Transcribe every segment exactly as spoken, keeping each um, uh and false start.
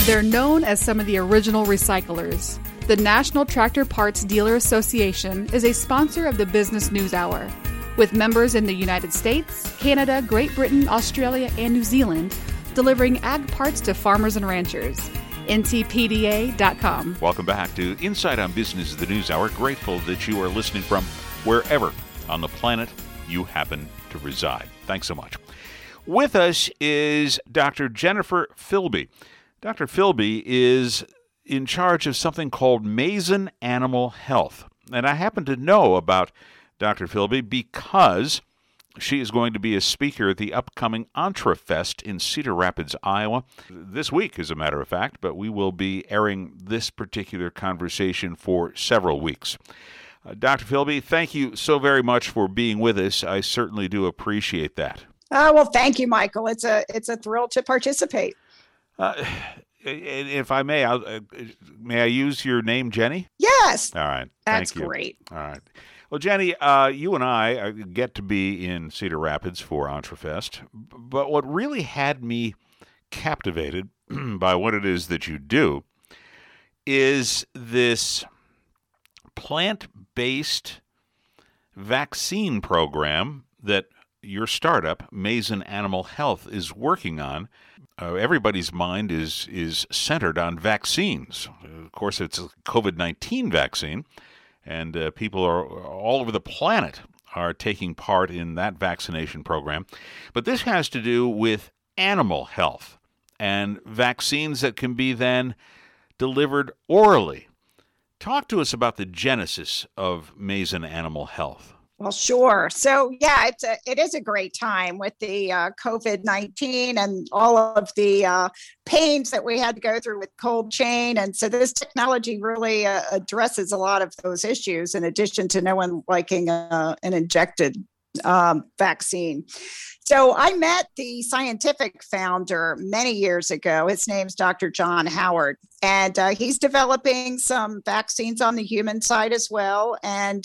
They're known as some of the original recyclers. The National Tractor Parts Dealer Association is a sponsor of the Business News Hour, with members in the United States, Canada, Great Britain, Australia, and New Zealand, delivering ag parts to farmers and ranchers. N T P D A dot com. Welcome back to Inside on Business, the News Hour. Grateful that you are listening from wherever on the planet you happen to reside. Thanks so much. With us is Doctor Jennifer Philby. Doctor Philby is in charge of something called Mason Animal Health. And I happen to know about Doctor Philby because she is going to be a speaker at the upcoming EntreFest in Cedar Rapids, Iowa, this week, as a matter of fact, but we will be airing this particular conversation for several weeks. Uh, Doctor Philby, thank you so very much for being with us. I certainly do appreciate that. Oh, well, thank you, Michael. It's a it's a thrill to participate. Uh, if I may, I'll, uh, may I use your name, Jenny? Yes. All right. That's Thank you. great. All right. Well, Jenny, uh, you and I get to be in Cedar Rapids for EntreFest, but what really had me captivated by what it is that you do is this plant-based vaccine program that your startup, Mason Animal Health, is working on. Uh, everybody's mind is is centered on vaccines. Of course, it's a COVID nineteen vaccine, and uh, people are all over the planet are taking part in that vaccination program. But this has to do with animal health and vaccines that can be then delivered orally. Talk to us about the genesis of Mason Animal Health. Well, sure. So, yeah, it's a, it is a great time with the uh, COVID nineteen and all of the uh, pains that we had to go through with cold chain. And so this technology really uh, addresses a lot of those issues, in addition to no one liking uh, an injected um, vaccine. So I met the scientific founder many years ago. His name's Doctor John Howard, and uh, he's developing some vaccines on the human side as well. And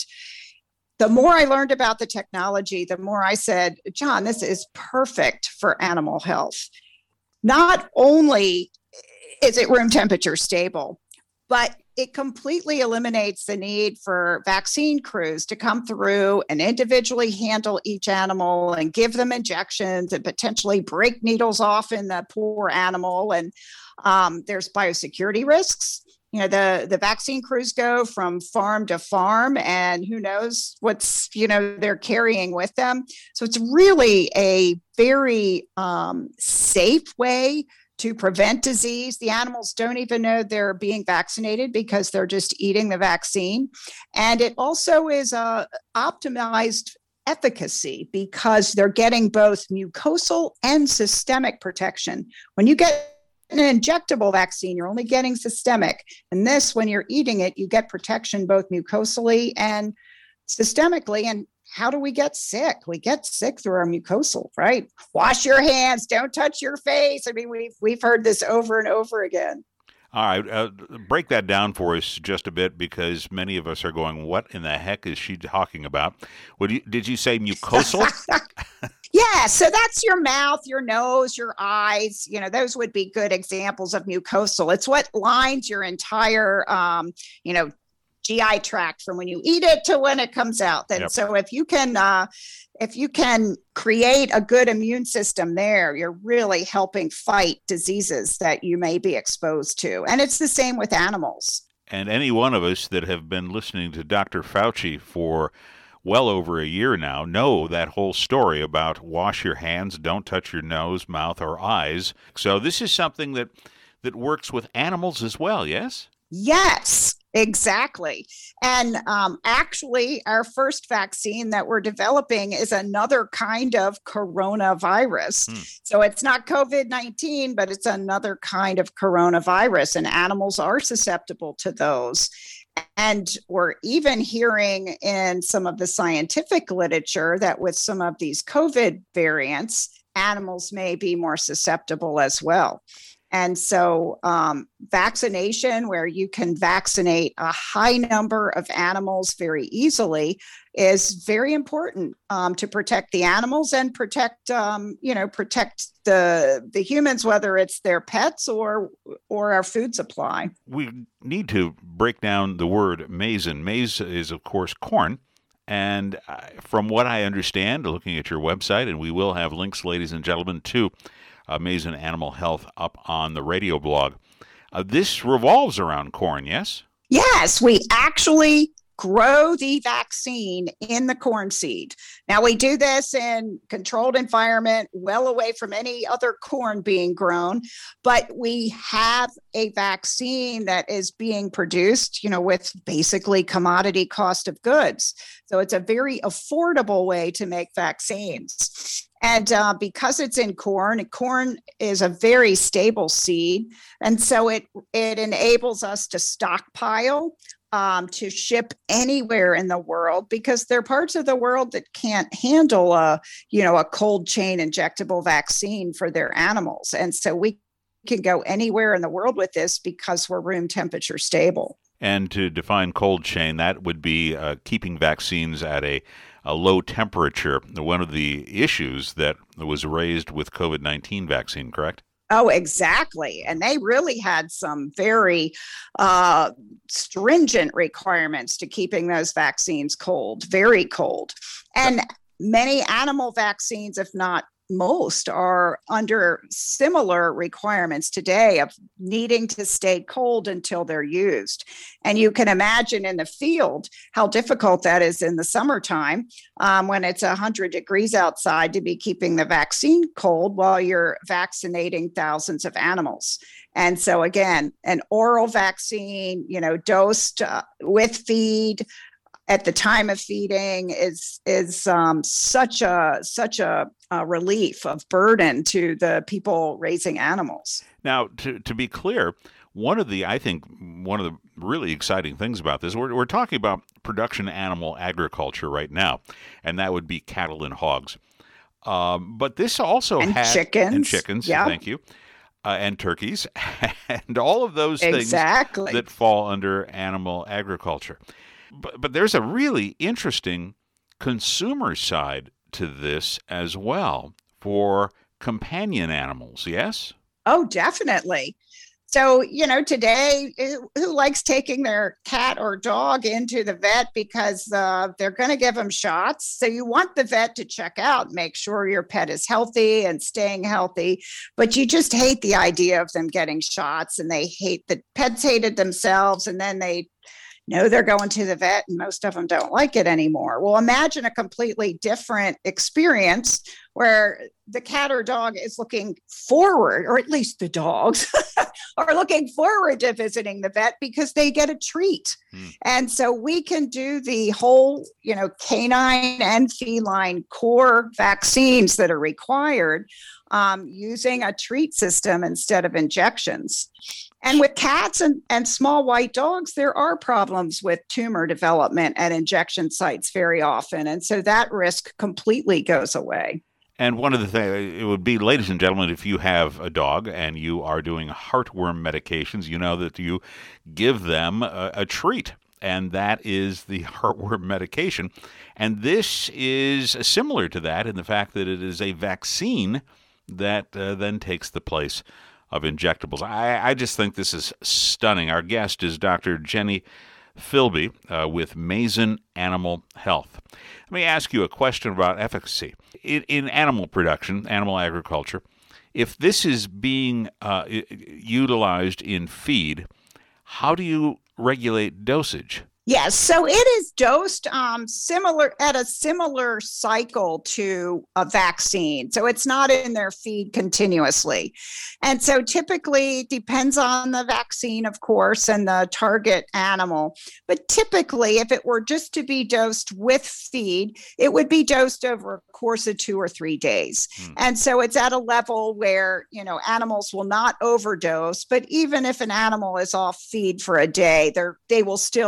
the more I learned about the technology, the more I said, John, this is perfect for animal health. Not only is it room temperature stable, but it completely eliminates the need for vaccine crews to come through and individually handle each animal and give them injections and potentially break needles off in the poor animal. And um, there's biosecurity risks. You know, the, the vaccine crews go from farm to farm, and who knows what's, you know, they're carrying with them. So it's really a very um, safe way to prevent disease. The animals don't even know they're being vaccinated because they're just eating the vaccine. And it also is a optimized efficacy because they're getting both mucosal and systemic protection. When you get an injectable vaccine, you're only getting systemic. And this, when you're eating it, you get protection both mucosally and systemically. And how do we get sick? We get sick through our mucosal, right? Wash your hands, don't touch your face. I mean, we've, we've heard this over and over again. All right, uh, break that down for us just a bit, because many of us are going, what in the heck is she talking about? What do you, did you say mucosal? Yeah, so that's your mouth, your nose, your eyes. You know, those would be good examples of mucosal. It's what lines your entire, um, you know, G I tract from when you eat it to when it comes out. And yep. So if you can, uh, if you can create a good immune system there, you're really helping fight diseases that you may be exposed to. And it's the same with animals. And any one of us that have been listening to Doctor Fauci for well over a year now know that whole story about wash your hands, don't touch your nose, mouth, or eyes. So this is something that, that works with animals as well, yes? Yes, exactly. And um, actually, our first vaccine that we're developing is another kind of coronavirus. Hmm. So it's not COVID nineteen, but it's another kind of coronavirus, and animals are susceptible to those. And we're even hearing in some of the scientific literature that with some of these COVID variants, animals may be more susceptible as well. And so um, vaccination, where you can vaccinate a high number of animals very easily, is very important um, to protect the animals and protect, um, you know, protect the the humans, whether it's their pets or or our food supply. We need to break down the word maize. Maize is, of course, corn. And from what I understand, looking at your website, and we will have links, ladies and gentlemen, to uh, Maize and Animal Health up on the radio blog. Uh, this revolves around corn, yes? Yes, we actually grow the vaccine in the corn seed. Now, we do this in controlled environment, well away from any other corn being grown, but we have a vaccine that is being produced, you know, with basically commodity cost of goods. So it's a very affordable way to make vaccines. And uh, because it's in corn, corn is a very stable seed. And so it, it enables us to stockpile, Um, to ship anywhere in the world, because there are parts of the world that can't handle a, you know, a cold chain injectable vaccine for their animals. And so we can go anywhere in the world with this because we're room temperature stable. And to define cold chain, that would be uh, keeping vaccines at a, a low temperature. One of the issues that was raised with COVID nineteen vaccine, correct? Oh, exactly. And they really had some very uh, stringent requirements to keeping those vaccines cold, very cold. And many animal vaccines, if not most, are under similar requirements today of needing to stay cold until they're used. And you can imagine in the field how difficult that is in the summertime um, when it's one hundred degrees outside to be keeping the vaccine cold while you're vaccinating thousands of animals. And so again, an oral vaccine, you know, dosed uh, with feed at the time of feeding is is um, such a such a, a relief of burden to the people raising animals. Now, to to be clear, one of the I think one of the really exciting things about this, we're we're talking about production animal agriculture right now, and that would be cattle and hogs. Um, but this also and has chickens and chickens. Yep. Thank you. Uh, and turkeys, and all of those exactly. things that fall under animal agriculture. But, but there's a really interesting consumer side to this as well for companion animals, yes? Oh, definitely. So, you know, today, who likes taking their cat or dog into the vet because uh, they're going to give them shots? So you want the vet to check out, make sure your pet is healthy and staying healthy, but you just hate the idea of them getting shots, and they hate the pets hated themselves, and then they know they're going to the vet, and most of them don't like it anymore. Well, imagine a completely different experience where the cat or dog is looking forward, or at least the dogs are looking forward to visiting the vet because they get a treat. Hmm. And so we can do the whole, you know, canine and feline core vaccines that are required um, using a treat system instead of injections. And with cats and, and small white dogs, there are problems with tumor development at injection sites very often. And so that risk completely goes away. And one of the things, it would be, ladies and gentlemen, if you have a dog and you are doing heartworm medications, you know that you give them a, a treat, and that is the heartworm medication. And this is similar to that in the fact that it is a vaccine that uh, then takes the place of injectables. I, I just think this is stunning. Our guest is Doctor Jenny Philby uh, with Maize and Animal Health. Let me ask you a question about efficacy. In, in animal production, animal agriculture, if this is being uh, utilized in feed, how do you regulate dosage? Yes, so it is dosed um, similar at a similar cycle to a vaccine. So it's not in their feed continuously. And so typically it depends on the vaccine, of course, and the target animal. But typically, if it were just to be dosed with feed, it would be dosed over a course of two or three days. Hmm. And so it's at a level where, you know, animals will not overdose. But even if an animal is off feed for a day, they're, they will still get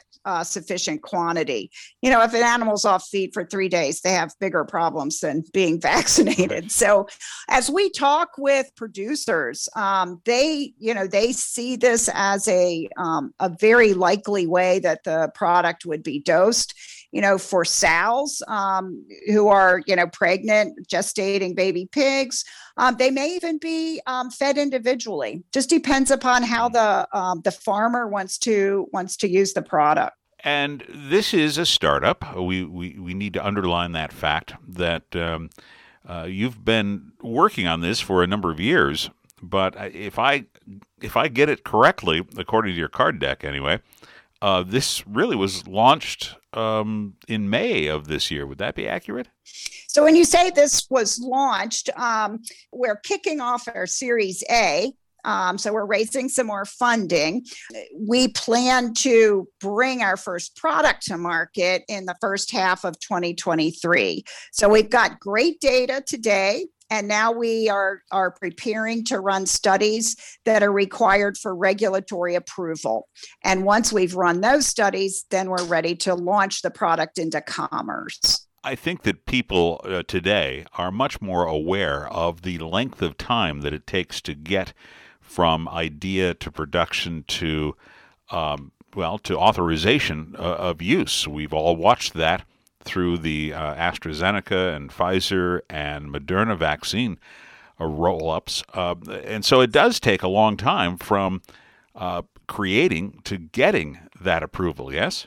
uh, sufficient quantity. You know, if an animal's off feed for three days, they have bigger problems than being vaccinated. Right. So as we talk with producers, um, they, you know, they see this as a, um, a very likely way that the product would be dosed. You know, for sows um, who are, you know, pregnant, gestating baby pigs, um, they may even be um, fed individually. Just depends upon how the um, the farmer wants to wants to use the product. And this is a startup. We we, we need to underline that fact that um, uh, you've been working on this for a number of years. But if I if I get it correctly, according to your card deck, anyway. Uh, this really was launched um, in May of this year. Would that be accurate? So when you say this was launched, um, we're kicking off our Series A. Um, so we're raising some more funding. We plan to bring our first product to market in the first half of twenty twenty-three. So we've got great data today. And now we are, are preparing to run studies that are required for regulatory approval. And once we've run those studies, then we're ready to launch the product into commerce. I think that people uh, today are much more aware of the length of time that it takes to get from idea to production to, um, well, to authorization uh, of use. We've all watched that through the uh, AstraZeneca and Pfizer and Moderna vaccine uh, roll-ups. Uh, and so it does take a long time from uh, creating to getting that approval, yes?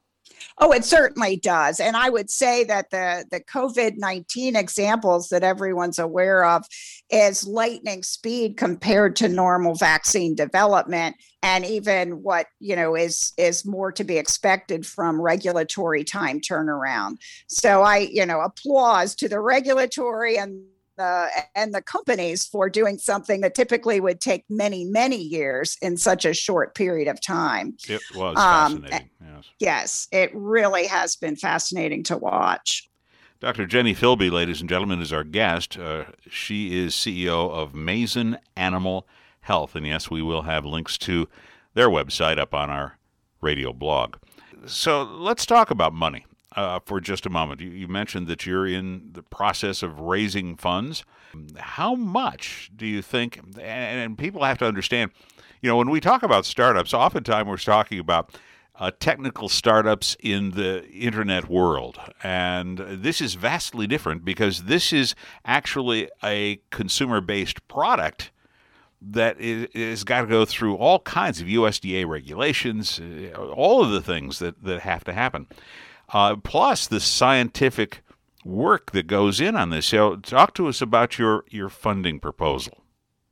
Oh, it certainly does. And I would say that the, the COVID nineteen examples that everyone's aware of is lightning speed compared to normal vaccine development. And even what, you know, is is more to be expected from regulatory time turnaround. So I, you know, applause to the regulatory and the and the companies for doing something that typically would take many, many years in such a short period of time. It was fascinating. Um, yes. yes, it really has been fascinating to watch. Doctor Jenny Philby, ladies and gentlemen, is our guest. Uh, she is C E O of Mason Animal Health. And yes, we will have links to their website up on our radio blog. So let's talk about money. Uh, for just a moment. You, you mentioned that you're in the process of raising funds. How much do you think, and, and people have to understand, you know, when we talk about startups, oftentimes we're talking about uh, technical startups in the internet world. And this is vastly different because this is actually a consumer-based product that is, is got to go through all kinds of U S D A regulations, all of the things that, that have to happen. Uh, plus the scientific work that goes in on this. So talk to us about your, your funding proposal.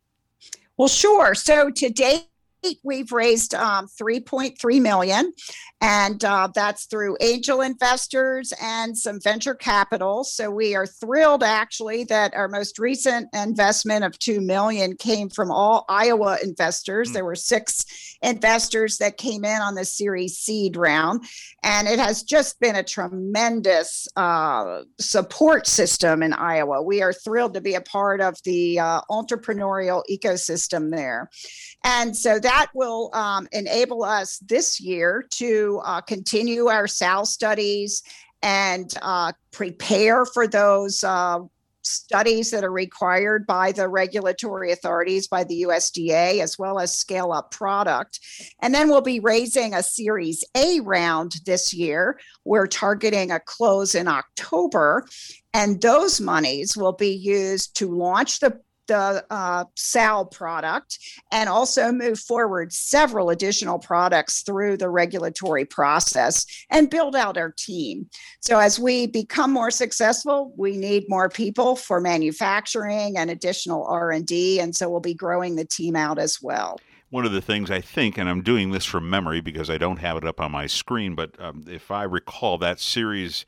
Well, sure. So to date, we've raised um, three point three million dollars, and uh, that's through angel investors and some venture capital. So we are thrilled, actually, that our most recent investment of two million dollars came from all Iowa investors. Mm. There were six investors that came in on the Series Seed round, and it has just been a tremendous uh, support system in Iowa. We are thrilled to be a part of the uh, entrepreneurial ecosystem there. And so that will um, enable us this year to uh, continue our S A L studies and uh, prepare for those uh, studies that are required by the regulatory authorities, by the U S D A, as well as scale up product. And then we'll be raising a Series A round this year. We're targeting a close in October, and those monies will be used to launch the the uh, S A L product and also move forward several additional products through the regulatory process and build out our team. So as we become more successful, we need more people for manufacturing and additional R and D, and so we'll be growing the team out as well. One of the things I think, and I'm doing this from memory because I don't have it up on my screen, but um, if I recall, that Series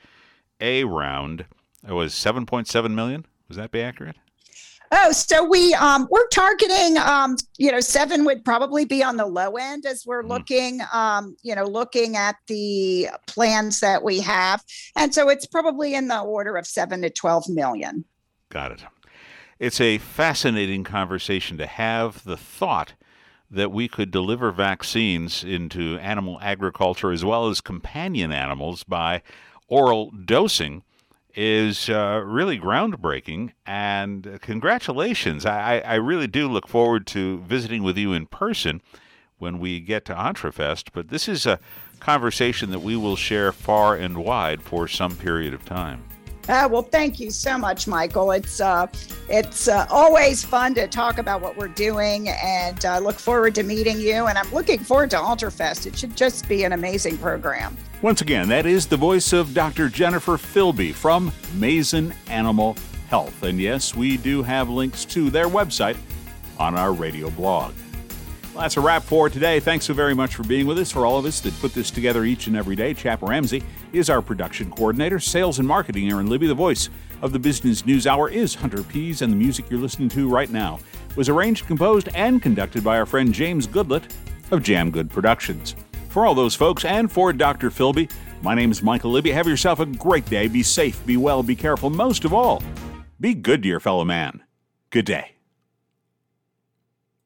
A round was seven point seven million dollars. Would that be accurate? Oh, so we um, we're targeting, um, you know, seven would probably be on the low end as we're mm. looking, um, you know, looking at the plans that we have. And so it's probably in the order of seven to twelve million. Got it. It's a fascinating conversation to have. The thought that we could deliver vaccines into animal agriculture as well as companion animals by oral dosing is uh, really groundbreaking, and congratulations. I, I really do look forward to visiting with you in person when we get to EntreFest, but this is a conversation that we will share far and wide for some period of time. Uh, well, thank you so much, Michael. It's uh, it's uh, always fun to talk about what we're doing, and I uh, look forward to meeting you. And I'm looking forward to EntreFest. It should just be an amazing program. Once again, that is the voice of Doctor Jennifer Philby from Mason Animal Health. And yes, we do have links to their website on our radio blog. Well, that's a wrap for today. Thanks so very much for being with us. For all of us that put this together each and every day, Chap Ramsey is our production coordinator. Sales and marketing, Aaron Libby. The voice of the Business News Hour is Hunter Pease, and the music you're listening to right now was arranged, composed, and conducted by our friend James Goodlett of Jam Good Productions. For all those folks and for Doctor Philby, my name is Michael Libby. Have yourself a great day. Be safe, be well, be careful. Most of all, be good to your fellow man. Good day.